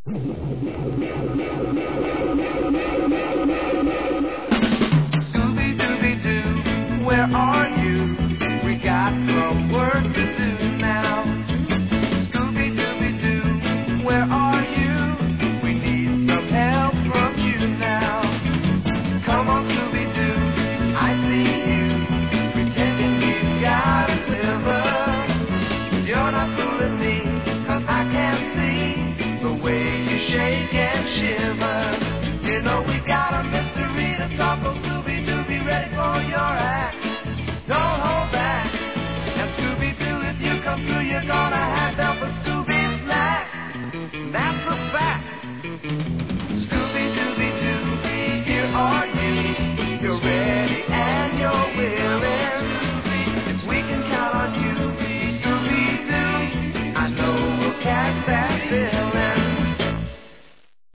Scooby-Dooby-Doo, where are you? We got some work to do now. Scooby-Dooby-Doo, where are you? We need some help from you now. Come on, Scooby-Doo, I see you, pretending you've got a sliver. You're not fooling me, 'cause I can see the way you shake and shiver. You know we got a mystery to solve, so Scooby-Doo, be ready for your act. Don't hold back. And Scooby-Doo, if you come through, you're gonna have help a Scooby snack. That's a fact.